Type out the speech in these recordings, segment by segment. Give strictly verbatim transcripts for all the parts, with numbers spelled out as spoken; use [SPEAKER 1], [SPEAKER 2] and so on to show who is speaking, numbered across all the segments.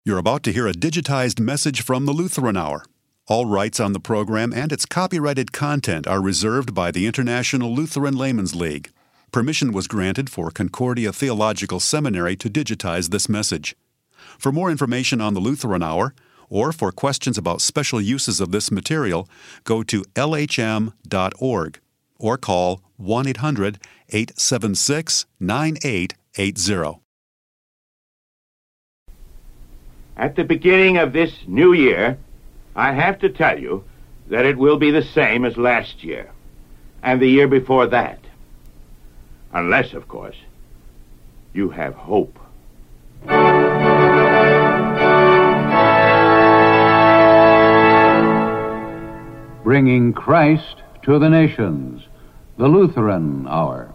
[SPEAKER 1] You're about to hear a digitized message from the Lutheran Hour. All rights on the program and its copyrighted content are reserved by the International Lutheran Laymen's League. Permission was granted for Concordia Theological Seminary to digitize this message. For more information on the Lutheran Hour, or for questions about special uses of this material, go to L H M dot org or call one eight hundred, eight seven six, nine eight eight zero.
[SPEAKER 2] At the beginning of this new year, I have to tell you that it will be the same as last year and the year before that. Unless, of course, you have hope.
[SPEAKER 3] Bringing Christ to the nations, the Lutheran Hour.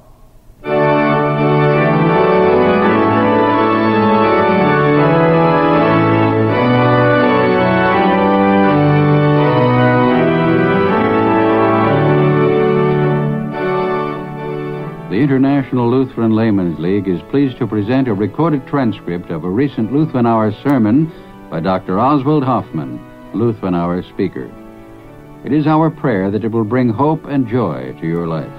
[SPEAKER 3] The International Lutheran Laymen's League is pleased to present a recorded transcript of a recent Lutheran Hour sermon by Doctor Oswald Hoffman, Lutheran Hour speaker. It is our prayer that it will bring hope and joy to your life.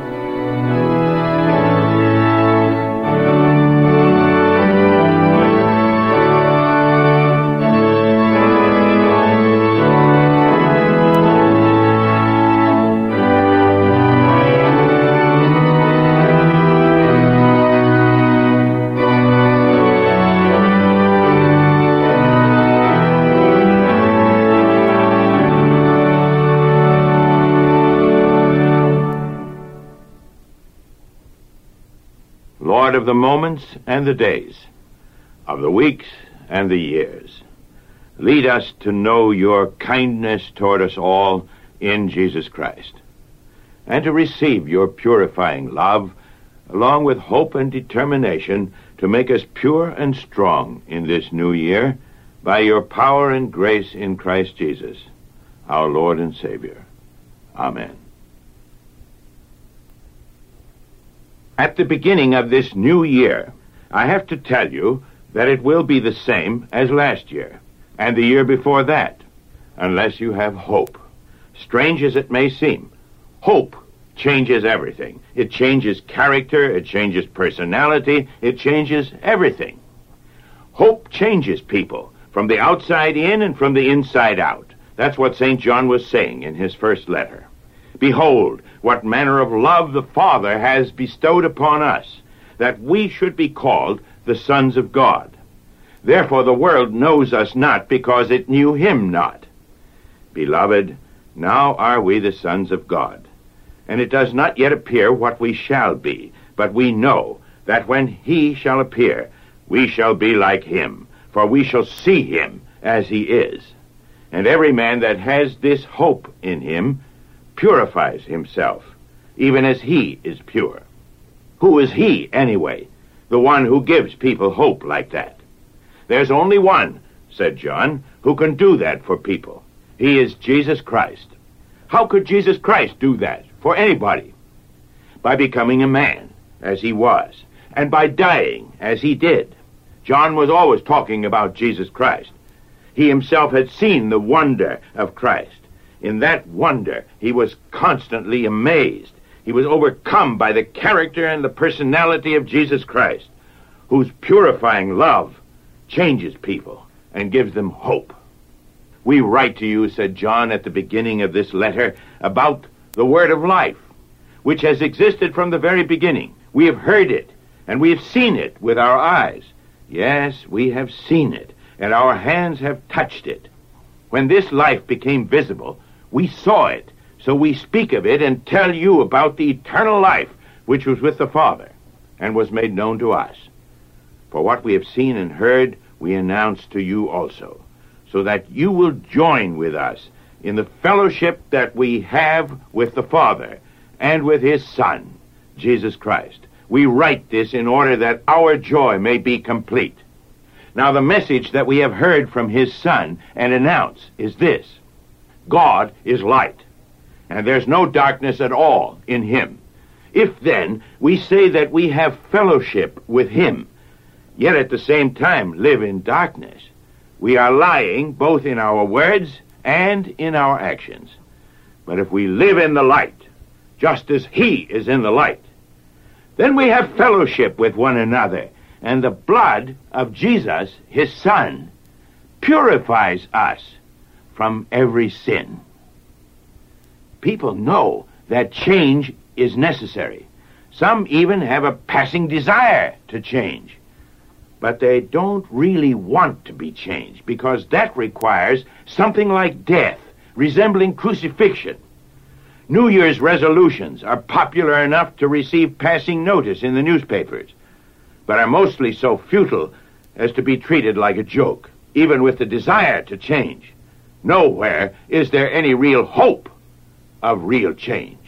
[SPEAKER 2] Of the moments and the days, of the weeks and the years. Lead us to know your kindness toward us all in Jesus Christ, and to receive your purifying love, along with hope and determination to make us pure and strong in this new year by your power and grace in Christ Jesus, our Lord and Savior. Amen. At the beginning of this new year, I have to tell you that it will be the same as last year, and the year before that, unless you have hope. Strange as it may seem, hope changes everything. It changes character, it changes personality, it changes everything. Hope changes people, from the outside in and from the inside out. That's what Saint John was saying in his first letter. Behold, what manner of love the Father has bestowed upon us, that we should be called the sons of God. Therefore the world knows us not, because it knew him not. Beloved, now are we the sons of God, and it does not yet appear what we shall be, but we know that when he shall appear, we shall be like him, for we shall see him as he is. And every man that has this hope in him purifies himself, even as he is pure. Who is he, anyway, the one who gives people hope like that? There's only one, said John, who can do that for people. He is Jesus Christ. How could Jesus Christ do that for anybody? By becoming a man, as he was, and by dying, as he did. John was always talking about Jesus Christ. He himself had seen the wonder of Christ. In that wonder, he was constantly amazed. He was overcome by the character and the personality of Jesus Christ, whose purifying love changes people and gives them hope. We write to you, said John at the beginning of this letter, about the word of life, which has existed from the very beginning. We have heard it, and we have seen it with our eyes. Yes, we have seen it, and our hands have touched it. When this life became visible, we saw it, so we speak of it and tell you about the eternal life which was with the Father and was made known to us. For what we have seen and heard, we announce to you also, so that you will join with us in the fellowship that we have with the Father and with his Son, Jesus Christ. We write this in order that our joy may be complete. Now the message that we have heard from his Son and announce is this: God is light, and there's no darkness at all in him. If then we say that we have fellowship with him, yet at the same time live in darkness, we are lying both in our words and in our actions. But if we live in the light, just as he is in the light, then we have fellowship with one another, and the blood of Jesus, his Son, purifies us from every sin. People know that change is necessary. Some even have a passing desire to change. But they don't really want to be changed, because that requires something like death, resembling crucifixion. New Year's resolutions are popular enough to receive passing notice in the newspapers, but are mostly so futile as to be treated like a joke, even with the desire to change. Nowhere is there any real hope of real change.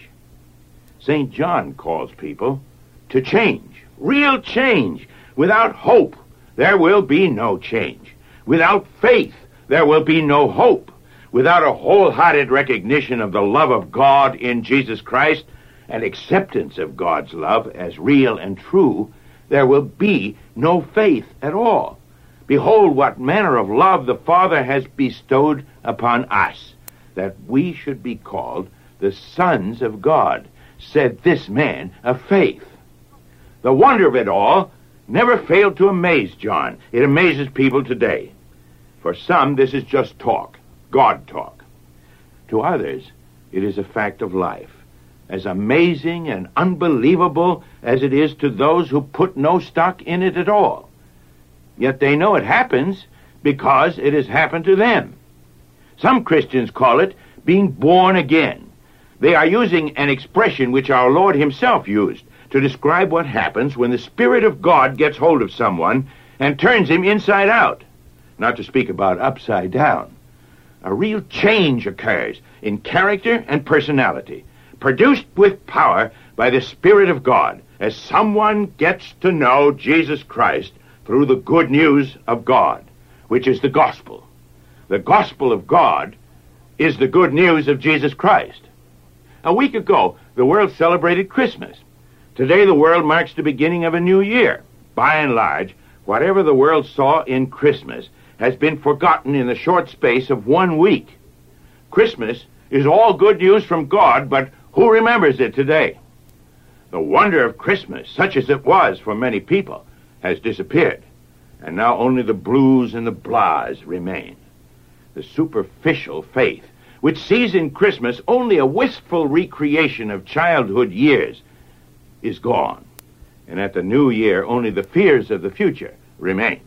[SPEAKER 2] Saint John calls people to change, real change. Without hope, there will be no change. Without faith, there will be no hope. Without a wholehearted recognition of the love of God in Jesus Christ and acceptance of God's love as real and true, there will be no faith at all. Behold what manner of love the Father has bestowed upon us, that we should be called the sons of God, said this man of faith. The wonder of it all never failed to amaze John. It amazes people today. For some, this is just talk, God talk. To others, it is a fact of life, as amazing and unbelievable as it is to those who put no stock in it at all. Yet they know it happens because it has happened to them. Some Christians call it being born again. They are using an expression which our Lord himself used to describe what happens when the Spirit of God gets hold of someone and turns him inside out, not to speak about upside down. A real change occurs in character and personality, produced with power by the Spirit of God, as someone gets to know Jesus Christ through the good news of God, which is the gospel. The gospel of God is the good news of Jesus Christ. A week ago, the world celebrated Christmas. Today, the world marks the beginning of a new year. By and large, whatever the world saw in Christmas has been forgotten in the short space of one week. Christmas is all good news from God, but who remembers it today? The wonder of Christmas, such as it was for many people, has disappeared, and now only the blues and the blahs remain. The superficial faith, which sees in Christmas only a wistful recreation of childhood years, is gone, and at the new year only the fears of the future remain.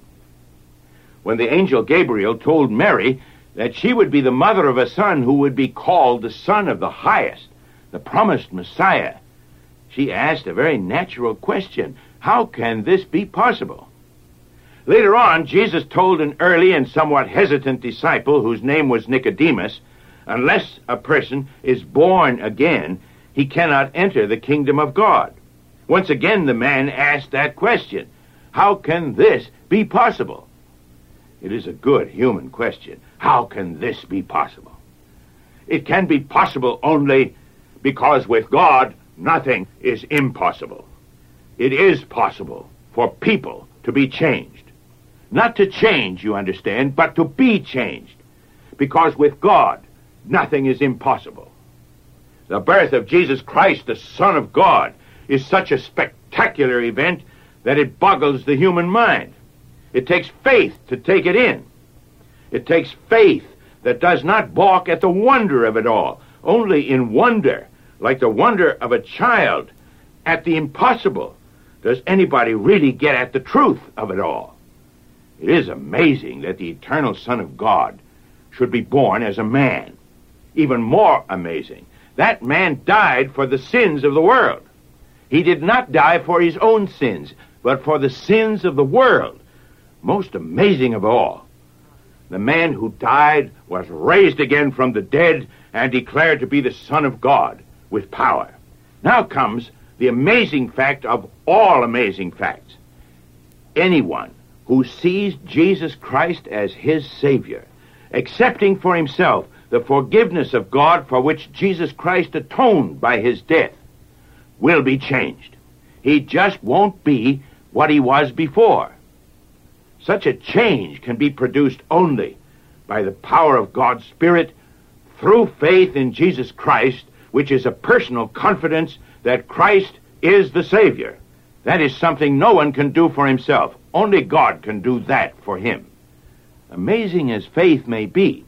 [SPEAKER 2] When the angel Gabriel told Mary that she would be the mother of a son who would be called the Son of the Highest, the promised Messiah, she asked a very natural question: how can this be possible? Later on, Jesus told an early and somewhat hesitant disciple, whose name was Nicodemus, unless a person is born again, he cannot enter the kingdom of God. Once again, the man asked that question: how can this be possible? It is a good human question. How can this be possible? It can be possible only because with God, nothing is impossible. It is possible for people to be changed. Not to change, you understand, but to be changed. Because with God, nothing is impossible. The birth of Jesus Christ, the Son of God, is such a spectacular event that it boggles the human mind. It takes faith to take it in. It takes faith that does not balk at the wonder of it all, only in wonder, like the wonder of a child, at the impossible, does anybody really get at the truth of it all. It is amazing that the eternal Son of God should be born as a man. Even more amazing, that man died for the sins of the world. He did not die for his own sins, but for the sins of the world. Most amazing of all, the man who died was raised again from the dead and declared to be the Son of God with power. Now comes the amazing fact of all amazing facts. Anyone who sees Jesus Christ as his Savior, accepting for himself the forgiveness of God for which Jesus Christ atoned by his death, will be changed. He just won't be what he was before. Such a change can be produced only by the power of God's Spirit through faith in Jesus Christ, which is a personal confidence that Christ is the Savior. That is something no one can do for himself. Only God can do that for him. Amazing as faith may be,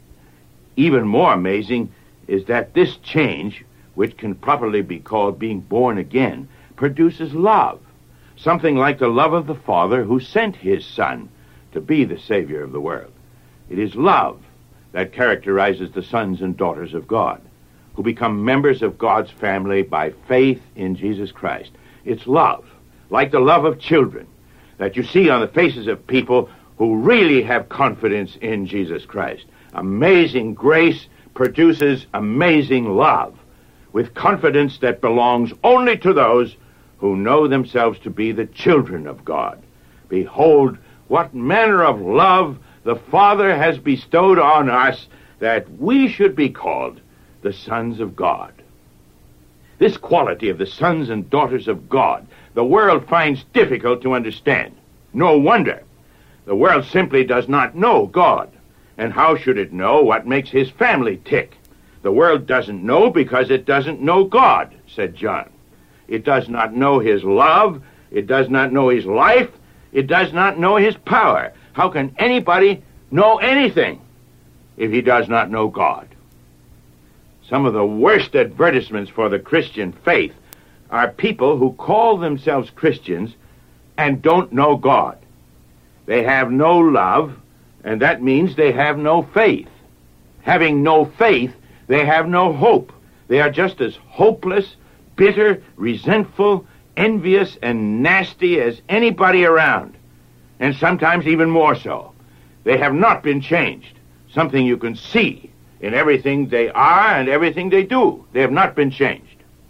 [SPEAKER 2] even more amazing is that this change, which can properly be called being born again, produces love, something like the love of the Father who sent his Son to be the Savior of the world. It is love that characterizes the sons and daughters of God, who become members of God's family by faith in Jesus Christ. It's love, like the love of children, that you see on the faces of people who really have confidence in Jesus Christ. Amazing grace produces amazing love, with confidence that belongs only to those who know themselves to be the children of God. Behold, what manner of love the Father has bestowed on us, that we should be called the sons of God. This quality of the sons and daughters of God, the world finds difficult to understand. No wonder. The world simply does not know God. And how should it know what makes his family tick? The world doesn't know because it doesn't know God, said John. It does not know his love. It does not know his life. It does not know his power. How can anybody know anything if he does not know God? Some of the worst advertisements for the Christian faith are people who call themselves Christians and don't know God. They have no love, and that means they have no faith. Having no faith, they have no hope. They are just as hopeless, bitter, resentful, envious, and nasty as anybody around, and sometimes even more so. They have not been changed, something you can see in everything they are and everything they do. They have not been changed.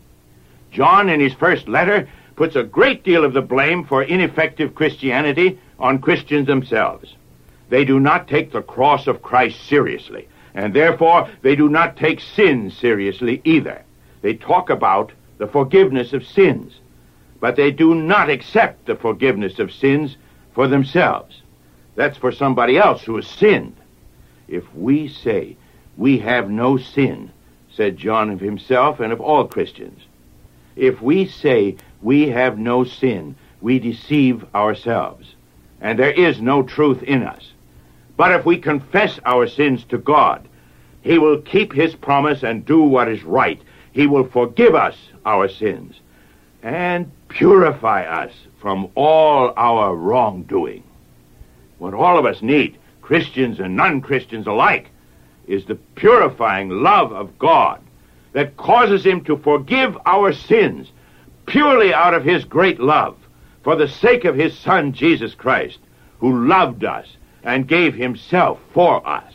[SPEAKER 2] John, in his first letter, puts a great deal of the blame for ineffective Christianity on Christians themselves. They do not take the cross of Christ seriously, and therefore they do not take sin seriously either. They talk about the forgiveness of sins, but they do not accept the forgiveness of sins for themselves. That's for somebody else who has sinned. If we say we have no sin, said John of himself and of all Christians, if we say we have no sin, we deceive ourselves, and there is no truth in us. But if we confess our sins to God, he will keep his promise and do what is right. He will forgive us our sins and purify us from all our wrongdoing. What all of us need, Christians and non-Christians alike, is the purifying love of God that causes him to forgive our sins purely out of his great love for the sake of his Son, Jesus Christ, who loved us and gave himself for us.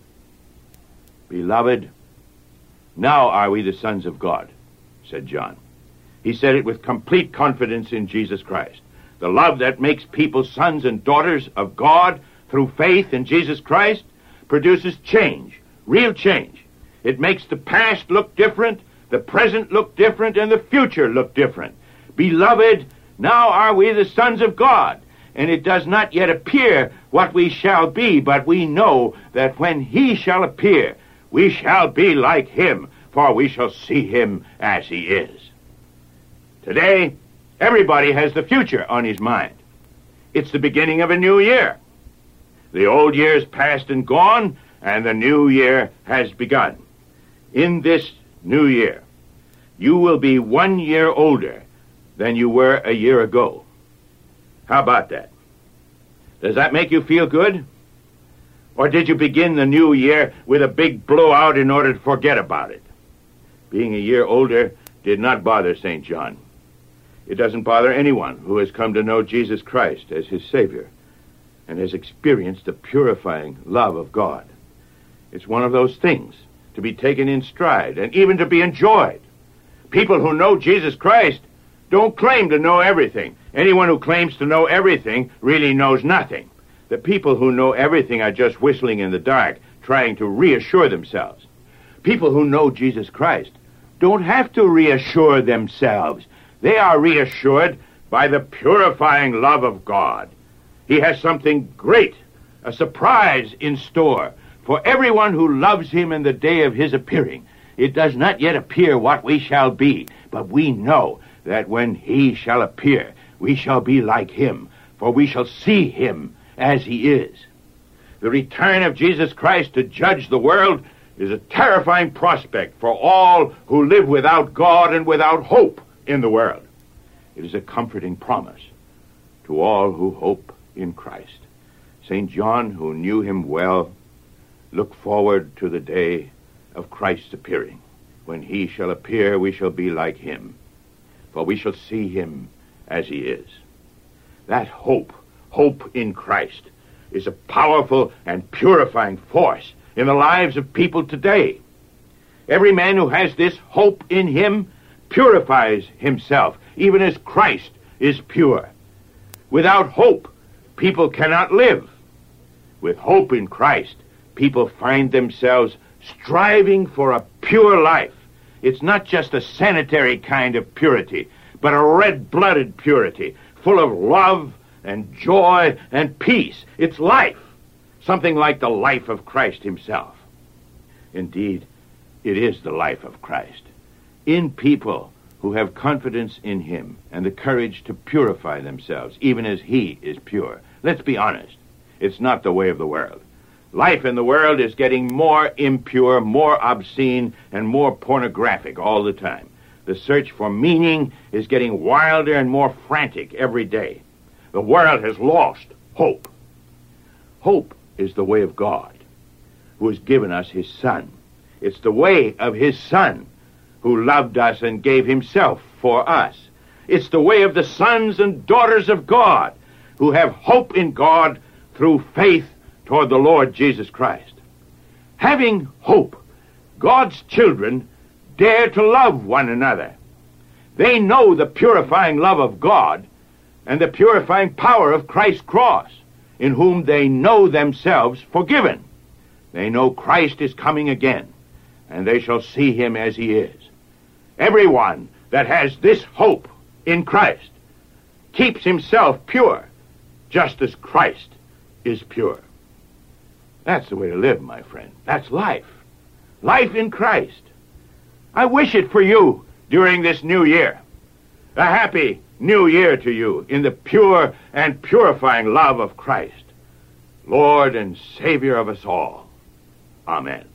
[SPEAKER 2] Beloved, now are we the sons of God, said John. He said it with complete confidence in Jesus Christ. The love that makes people sons and daughters of God through faith in Jesus Christ produces change, real change. It makes the past look different, the present look different, and the future look different. Beloved, now are we the sons of God, and it does not yet appear what we shall be, but we know that when he shall appear, we shall be like him, for we shall see him as he is. Today, everybody has the future on his mind. It's the beginning of a new year. The old year is past and gone, and the new year has begun. In this new year, you will be one year older than you were a year ago. How about that? Does that make you feel good? Or did you begin the new year with a big blowout in order to forget about it? Being a year older did not bother Saint John. It doesn't bother anyone who has come to know Jesus Christ as his Savior and has experienced the purifying love of God. It's one of those things to be taken in stride and even to be enjoyed. People who know Jesus Christ don't claim to know everything. Anyone who claims to know everything really knows nothing. The people who know everything are just whistling in the dark, trying to reassure themselves. People who know Jesus Christ don't have to reassure themselves. They are reassured by the purifying love of God. He has something great, a surprise in store for everyone who loves him in the day of his appearing. It does not yet appear what we shall be, but we know that when he shall appear, we shall be like him, for we shall see him as he is. The return of Jesus Christ to judge the world is a terrifying prospect for all who live without God and without hope in the world. It is a comforting promise to all who hope in Christ. Saint John, who knew him well, looked forward to the day of Christ's appearing. When he shall appear, we shall be like him, for we shall see him as he is. That hope, hope in Christ, is a powerful and purifying force in the lives of people today. Every man who has this hope in him purifies himself, even as Christ is pure. Without hope, people cannot live. With hope in Christ, people find themselves striving for a pure life. It's not just a sanitary kind of purity, but a red-blooded purity, full of love and joy and peace. It's life, something like the life of Christ himself. Indeed, it is the life of Christ. In people who have confidence in him and the courage to purify themselves, even as he is pure. Let's be honest, it's not the way of the world. Life in the world is getting more impure, more obscene, and more pornographic all the time. The search for meaning is getting wilder and more frantic every day. The world has lost hope. Hope is the way of God, who has given us his Son. It's the way of his Son, who loved us and gave himself for us. It's the way of the sons and daughters of God, who have hope in God through faith toward the Lord Jesus Christ. Having hope, God's children dare to love one another. They know the purifying love of God and the purifying power of Christ's cross, in whom they know themselves forgiven. They know Christ is coming again, and they shall see him as he is. Everyone that has this hope in Christ keeps himself pure, just as Christ is pure. That's the way to live, my friend. That's life. Life in Christ. I wish it for you during this new year. A happy new year to you in the pure and purifying love of Christ, Lord and Savior of us all. Amen.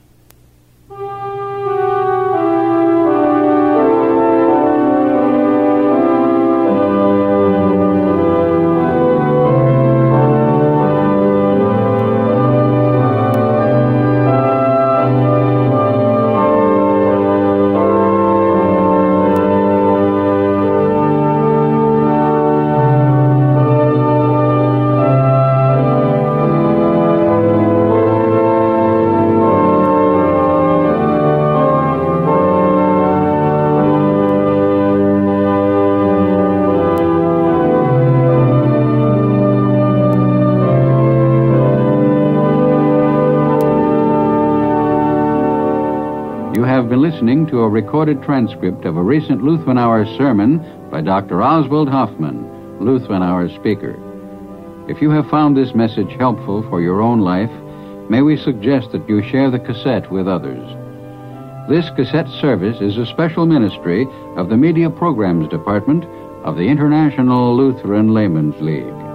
[SPEAKER 3] Listening to a recorded transcript of a recent Lutheran Hour sermon by Doctor Oswald Hoffman, Lutheran Hour speaker. If you have found this message helpful for your own life, may we suggest that you share the cassette with others. This cassette service is a special ministry of the Media Programs Department of the International Lutheran Laymen's League.